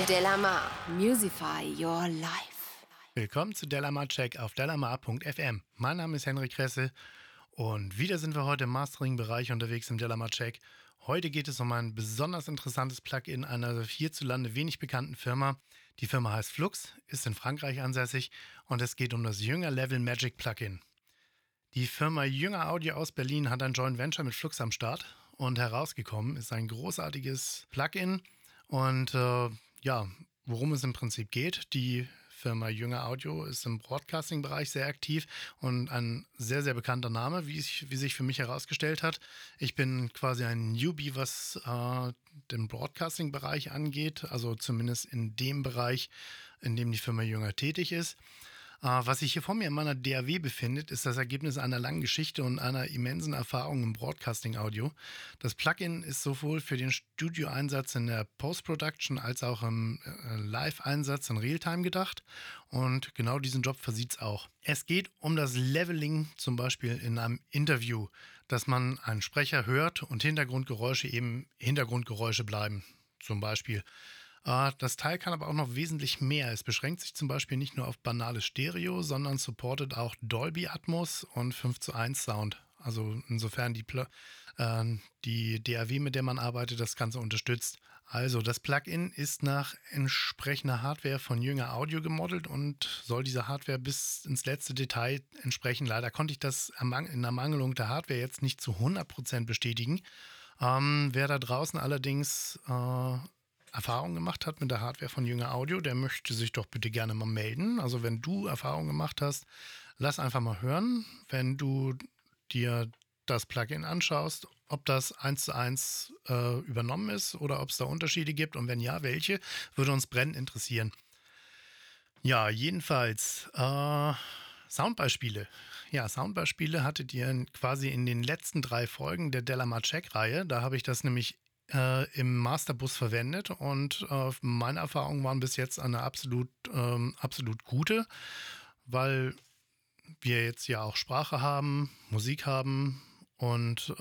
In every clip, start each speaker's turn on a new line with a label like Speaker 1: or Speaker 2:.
Speaker 1: Delamar, Musify Your Life.
Speaker 2: Willkommen zu Delamar Check auf delamar.fm. Mein Name ist Henrik Kresse und wieder sind wir heute im Mastering-Bereich unterwegs im Delamar Check. Heute geht es um ein besonders interessantes Plugin einer hierzulande wenig bekannten Firma. Die Firma heißt Flux, ist in Frankreich ansässig und es geht um das Jünger Level Magic Plugin. Die Firma Jünger Audio aus Berlin hat ein Joint Venture mit Flux am Start und herausgekommen ist ein großartiges Plugin und worum es im Prinzip geht. Die Firma Jünger Audio ist im Broadcasting-Bereich sehr aktiv und ein sehr, sehr bekannter Name, wie sich für mich herausgestellt hat. Ich bin quasi ein Newbie, was den Broadcasting-Bereich angeht, also zumindest in dem Bereich, in dem die Firma Jünger tätig ist. Was sich hier vor mir in meiner DAW befindet, ist das Ergebnis einer langen Geschichte und einer immensen Erfahrung im Broadcasting-Audio. Das Plugin ist sowohl für den Studio-Einsatz in der Post-Production als auch im Live-Einsatz in Realtime gedacht. Und genau diesen Job versieht es auch. Es geht um das Leveling zum Beispiel in einem Interview, dass man einen Sprecher hört und Hintergrundgeräusche eben Hintergrundgeräusche bleiben, zum Beispiel. Das Teil kann aber auch noch wesentlich mehr. Es beschränkt sich zum Beispiel nicht nur auf banales Stereo, sondern supportet auch Dolby Atmos und 5:1 Sound. Also insofern die DAW, mit der man arbeitet, das Ganze unterstützt. Also das Plugin ist nach entsprechender Hardware von Jünger Audio gemodelt und soll dieser Hardware bis ins letzte Detail entsprechen. Leider konnte ich das in Ermangelung der Hardware jetzt nicht zu 100% bestätigen. Wer da draußen allerdings Erfahrung gemacht hat mit der Hardware von Jünger Audio, der möchte sich doch bitte gerne mal melden. Also wenn du Erfahrung gemacht hast, lass einfach mal hören, wenn du dir das Plugin anschaust, ob das 1:1 übernommen ist oder ob es da Unterschiede gibt und wenn ja, welche, würde uns brennend interessieren. Ja, jedenfalls Soundbeispiele. Ja, Soundbeispiele hattet ihr quasi in den letzten 3 Folgen der Delamar Check-Reihe. Da habe ich das nämlich im Masterbus verwendet und meine Erfahrungen waren bis jetzt eine absolut gute, weil wir jetzt ja auch Sprache haben, Musik haben und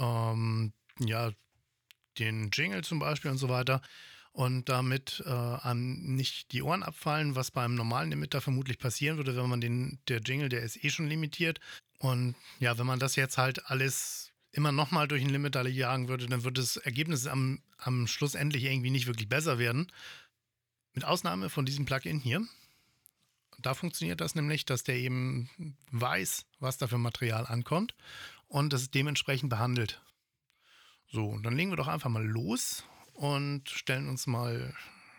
Speaker 2: den Jingle zum Beispiel und so weiter und damit einem nicht die Ohren abfallen, was beim normalen Emitter vermutlich passieren würde, wenn man der Jingle, der ist schon limitiert und ja, wenn man das jetzt halt alles immer nochmal durch den Limiter jagen würde, dann würde das Ergebnis am Schluss endlich irgendwie nicht wirklich besser werden. Mit Ausnahme von diesem Plugin hier. Da funktioniert das nämlich, dass der eben weiß, was da für Material ankommt und das dementsprechend behandelt. So, und dann legen wir doch einfach mal los und stellen mal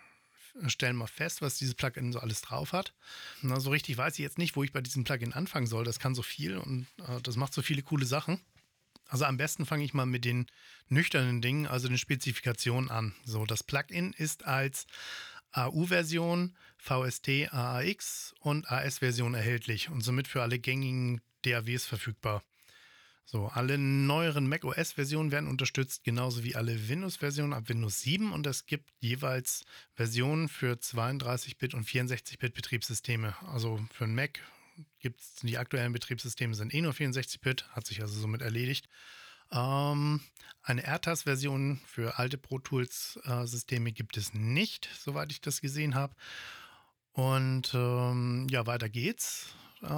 Speaker 2: fest, was dieses Plugin so alles drauf hat. Na, so richtig weiß ich jetzt nicht, wo ich bei diesem Plugin anfangen soll. Das kann so viel und das macht so viele coole Sachen. Also am besten fange ich mal mit den nüchternen Dingen, also den Spezifikationen an. So, das Plugin ist als AU-Version, VST, AAX und AS-Version erhältlich und somit für alle gängigen DAWs verfügbar. So, alle neueren macOS-Versionen werden unterstützt, genauso wie alle Windows-Versionen ab Windows 7 und es gibt jeweils Versionen für 32-Bit und 64-Bit Betriebssysteme. Also für einen Mac gibt's die aktuellen Betriebssysteme sind nur 64-Bit, hat sich also somit erledigt. Eine AirTAS-Version für alte Pro Tools-Systeme gibt es nicht, soweit ich das gesehen habe. Und weiter geht's.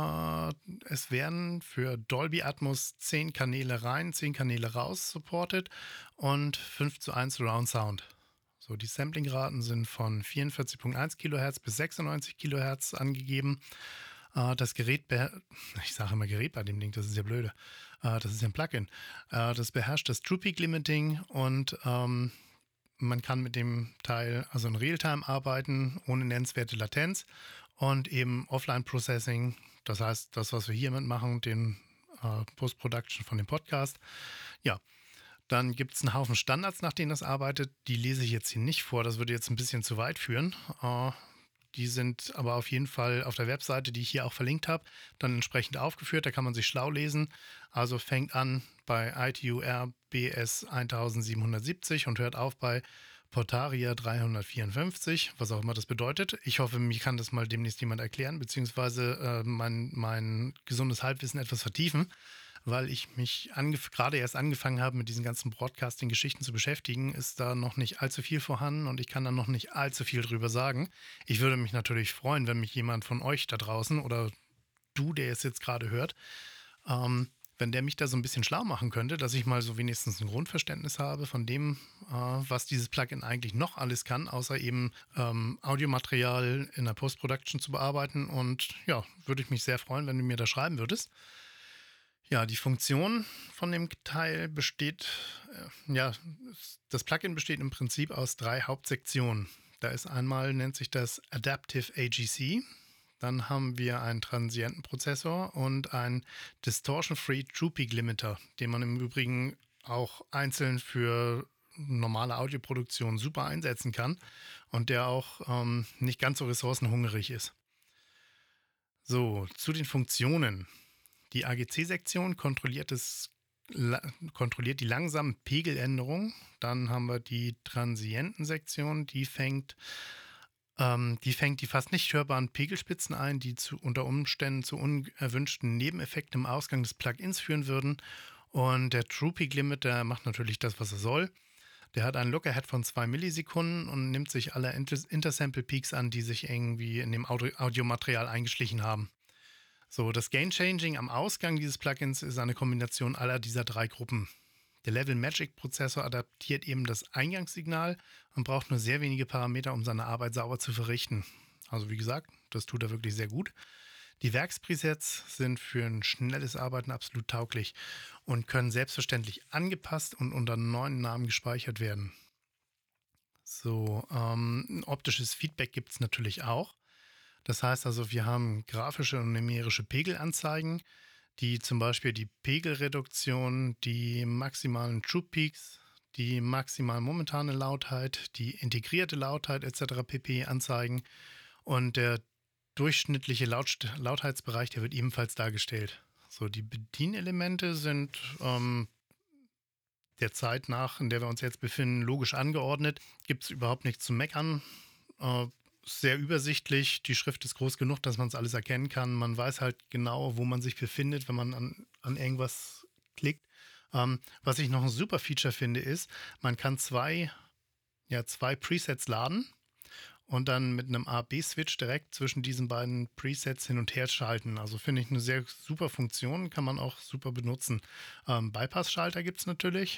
Speaker 2: Es werden für Dolby Atmos 10 Kanäle rein, 10 Kanäle raus supported und 5:1 Surround Sound. So, die Samplingraten sind von 44,1 kHz bis 96 kHz angegeben. Das Gerät, ich sage immer Gerät bei dem Ding, das ist ja blöde. Das ist ja ein Plugin. Das beherrscht das True Peak Limiting und man kann mit dem Teil also in Realtime arbeiten, ohne nennenswerte Latenz und eben Offline-Processing. Das heißt, das, was wir hier mitmachen, den Post-Production von dem Podcast. Ja, dann gibt es einen Haufen Standards, nach denen das arbeitet. Die lese ich jetzt hier nicht vor, das würde jetzt ein bisschen zu weit führen. Die sind aber auf jeden Fall auf der Webseite, die ich hier auch verlinkt habe, dann entsprechend aufgeführt. Da kann man sich schlau lesen. Also fängt an bei ITU-R BS 1770 und hört auf bei Portaria 354, was auch immer das bedeutet. Ich hoffe, mir kann das mal demnächst jemand erklären, beziehungsweise mein gesundes Halbwissen etwas vertiefen. weil ich mich gerade erst angefangen habe, mit diesen ganzen Broadcasting-Geschichten zu beschäftigen, ist da noch nicht allzu viel vorhanden und ich kann da noch nicht allzu viel drüber sagen. Ich würde mich natürlich freuen, wenn mich jemand von euch da draußen oder du, der es jetzt gerade hört, wenn der mich da so ein bisschen schlau machen könnte, dass ich mal so wenigstens ein Grundverständnis habe von dem, was dieses Plugin eigentlich noch alles kann, außer eben Audiomaterial in der Post-Production zu bearbeiten. Und ja, würde ich mich sehr freuen, wenn du mir da schreiben würdest. Ja, die Funktion von dem Teil besteht, das Plugin besteht im Prinzip aus 3 Hauptsektionen. Da ist einmal, nennt sich das Adaptive AGC. Dann haben wir einen Transientenprozessor und einen Distortion-Free True Peak Limiter, den man im Übrigen auch einzeln für normale Audioproduktion super einsetzen kann und der auch nicht ganz so ressourcenhungrig ist. So, zu den Funktionen. Die AGC-Sektion kontrolliert die langsamen Pegeländerungen. Dann haben wir die Transientensektion, die fängt die fast nicht hörbaren Pegelspitzen ein, die unter Umständen zu unerwünschten Nebeneffekten im Ausgang des Plugins führen würden. Und der True Peak Limiter macht natürlich das, was er soll. Der hat einen Lookahead von 2 Millisekunden und nimmt sich alle Intersample Peaks an, die sich irgendwie in dem Audiomaterial eingeschlichen haben. So, das Gain Changing am Ausgang dieses Plugins ist eine Kombination aller dieser 3 Gruppen. Der Level Magic Prozessor adaptiert eben das Eingangssignal und braucht nur sehr wenige Parameter, um seine Arbeit sauber zu verrichten. Also wie gesagt, das tut er wirklich sehr gut. Die Werkspresets sind für ein schnelles Arbeiten absolut tauglich und können selbstverständlich angepasst und unter neuen Namen gespeichert werden. So, ein optisches Feedback gibt es natürlich auch. Das heißt also, wir haben grafische und numerische Pegelanzeigen, die zum Beispiel die Pegelreduktion, die maximalen True Peaks, die maximal momentane Lautheit, die integrierte Lautheit etc. pp. Anzeigen. Und der durchschnittliche Lautheitsbereich, der wird ebenfalls dargestellt. So, die Bedienelemente sind der Zeit nach, in der wir uns jetzt befinden, logisch angeordnet. Gibt es überhaupt nichts zu meckern. Sehr übersichtlich. Die Schrift ist groß genug, dass man es alles erkennen kann. Man weiß halt genau, wo man sich befindet, wenn man an irgendwas klickt. Was ich noch ein super Feature finde, ist, man kann zwei Presets laden und dann mit einem A-B-Switch direkt zwischen diesen beiden Presets hin und her schalten. Also finde ich eine sehr super Funktion, kann man auch super benutzen. Bypass-Schalter gibt es natürlich.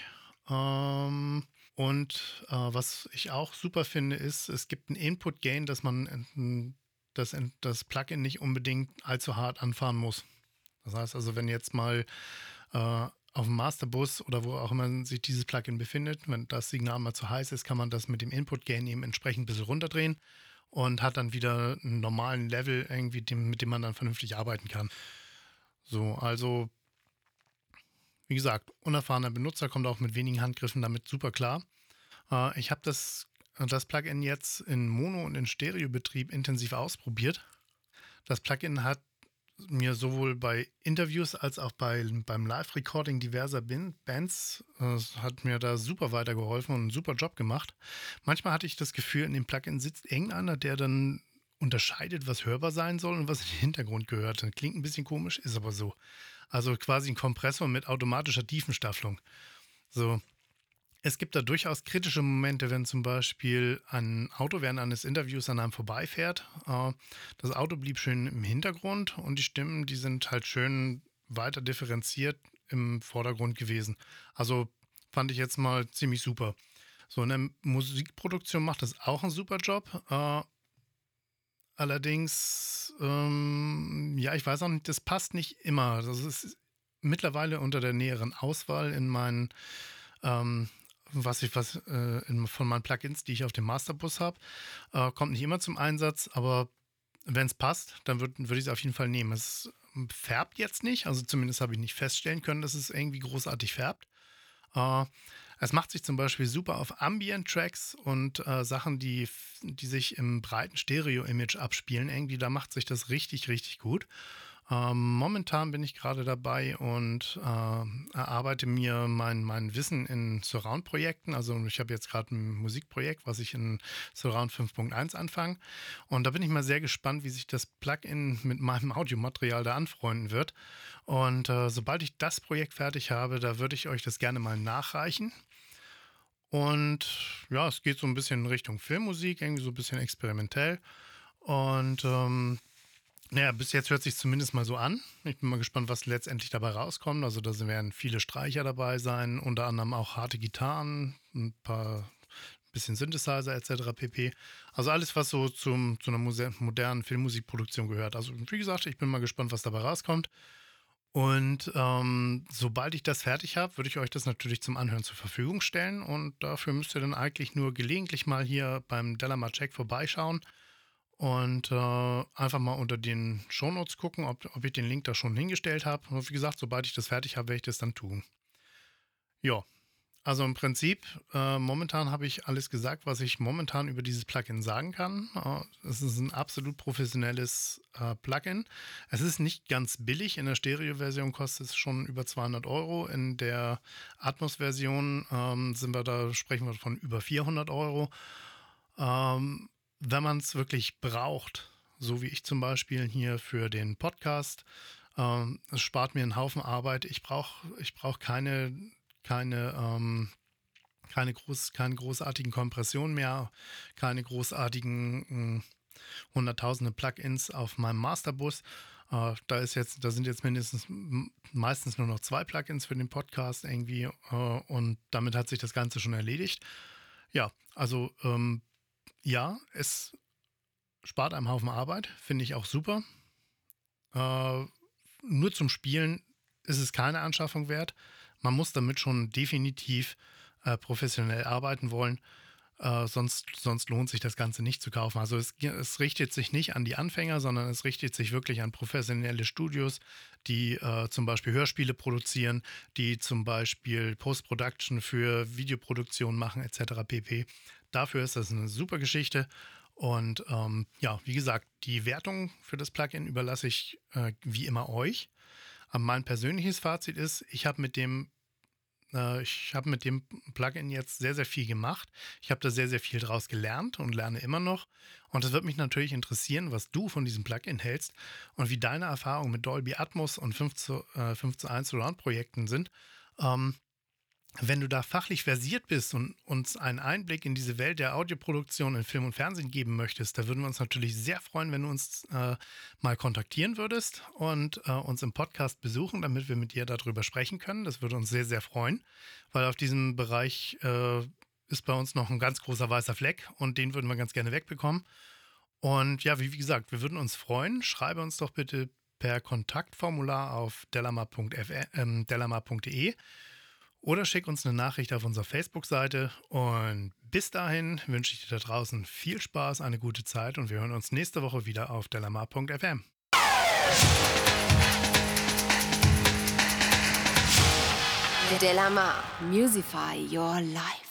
Speaker 2: Was ich auch super finde, ist, es gibt ein Input-Gain, dass man das Plugin nicht unbedingt allzu hart anfahren muss. Das heißt also, wenn jetzt mal auf dem Masterbus oder wo auch immer sich dieses Plugin befindet, wenn das Signal mal zu heiß ist, kann man das mit dem Input-Gain eben entsprechend ein bisschen runterdrehen und hat dann wieder einen normalen Level irgendwie, mit dem man dann vernünftig arbeiten kann. So, also wie gesagt, unerfahrener Benutzer kommt auch mit wenigen Handgriffen damit super klar. Ich habe das Plugin jetzt in Mono- und in Stereobetrieb intensiv ausprobiert. Das Plugin hat mir sowohl bei Interviews als auch beim Live-Recording diverser Bands hat mir da super weitergeholfen und einen super Job gemacht. Manchmal hatte ich das Gefühl, in dem Plugin sitzt irgendeiner, der dann unterscheidet, was hörbar sein soll und was in den Hintergrund gehört. Das klingt ein bisschen komisch, ist aber so. Also quasi ein Kompressor mit automatischer Tiefenstaffelung. So. Es gibt da durchaus kritische Momente, wenn zum Beispiel ein Auto während eines Interviews an einem vorbeifährt. Das Auto blieb schön im Hintergrund und die Stimmen, die sind halt schön weiter differenziert im Vordergrund gewesen. Also fand ich jetzt mal ziemlich super. So, in der Musikproduktion macht das auch einen super Job. Allerdings, ich weiß auch nicht, das passt nicht immer. Das ist mittlerweile unter der näheren Auswahl in meinen von meinen Plugins, die ich auf dem Masterbus habe, kommt nicht immer zum Einsatz, aber wenn es passt, dann würde ich es auf jeden Fall nehmen. Es färbt jetzt nicht, also zumindest habe ich nicht feststellen können, dass es irgendwie großartig färbt. Es macht sich zum Beispiel super auf Ambient-Tracks und Sachen, die sich im breiten Stereo-Image abspielen. Irgendwie, da macht sich das richtig, richtig gut. Momentan bin ich gerade dabei und erarbeite mir mein Wissen in Surround-Projekten. Also ich habe jetzt gerade ein Musikprojekt, was ich in Surround 5.1 anfange. Und da bin ich mal sehr gespannt, wie sich das Plugin mit meinem Audiomaterial da anfreunden wird. Und sobald ich das Projekt fertig habe, da würde ich euch das gerne mal nachreichen. Und ja, es geht so ein bisschen in Richtung Filmmusik, irgendwie so ein bisschen experimentell. Und naja, bis jetzt hört sich zumindest mal so an. Ich bin mal gespannt, was letztendlich dabei rauskommt. Also da werden viele Streicher dabei sein, unter anderem auch harte Gitarren, ein paar bisschen Synthesizer etc. pp. Also alles, was so zu einer modernen Filmmusikproduktion gehört. Also wie gesagt, ich bin mal gespannt, was dabei rauskommt. Und sobald ich das fertig habe, würde ich euch das natürlich zum Anhören zur Verfügung stellen. Und dafür müsst ihr dann eigentlich nur gelegentlich mal hier beim Delamar Check vorbeischauen und einfach mal unter den Shownotes gucken, ob ich den Link da schon hingestellt habe. Und wie gesagt, sobald ich das fertig habe, werde ich das dann tun. Ja, also im Prinzip, momentan habe ich alles gesagt, was ich momentan über dieses Plugin sagen kann. Es ist ein absolut professionelles Plugin. Es ist nicht ganz billig. In der Stereo-Version kostet es schon über 200 Euro. In der Atmos-Version sprechen wir von über 400 Euro. Wenn man es wirklich braucht, so wie ich zum Beispiel hier für den Podcast, es spart mir einen Haufen Arbeit. Ich brauch keine großartigen Kompressionen mehr, keine großartigen hunderttausende Plugins auf meinem Masterbus. Da sind jetzt meistens nur noch 2 Plugins für den Podcast irgendwie und damit hat sich das Ganze schon erledigt. Ja, also ja, es spart einem Haufen Arbeit, finde ich auch super. Nur zum Spielen ist es keine Anschaffung wert. Man muss damit schon definitiv professionell arbeiten wollen. Sonst lohnt sich das Ganze nicht zu kaufen. Also es richtet sich nicht an die Anfänger, sondern es richtet sich wirklich an professionelle Studios, die zum Beispiel Hörspiele produzieren, die zum Beispiel Post-Production für Videoproduktion machen etc. pp. Dafür ist das eine super Geschichte. Und ja, wie gesagt, die Wertung für das Plugin überlasse ich wie immer euch. Aber mein persönliches Fazit ist, ich habe mit dem Plugin jetzt sehr, sehr viel gemacht. Ich habe da sehr, sehr viel draus gelernt und lerne immer noch. Und es wird mich natürlich interessieren, was du von diesem Plugin hältst und wie deine Erfahrungen mit Dolby Atmos und 5:1 Surround-Projekten sind. Wenn du da fachlich versiert bist und uns einen Einblick in diese Welt der Audioproduktion in Film und Fernsehen geben möchtest, da würden wir uns natürlich sehr freuen, wenn du uns mal kontaktieren würdest und uns im Podcast besuchen, damit wir mit dir darüber sprechen können. Das würde uns sehr, sehr freuen, weil auf diesem Bereich ist bei uns noch ein ganz großer weißer Fleck und den würden wir ganz gerne wegbekommen. Und ja, wie gesagt, wir würden uns freuen. Schreibe uns doch bitte per Kontaktformular auf delamar.de. Oder schick uns eine Nachricht auf unserer Facebook-Seite. Und bis dahin wünsche ich dir da draußen viel Spaß, eine gute Zeit und wir hören uns nächste Woche wieder auf delamar.fm.
Speaker 1: Delamar, musify your life.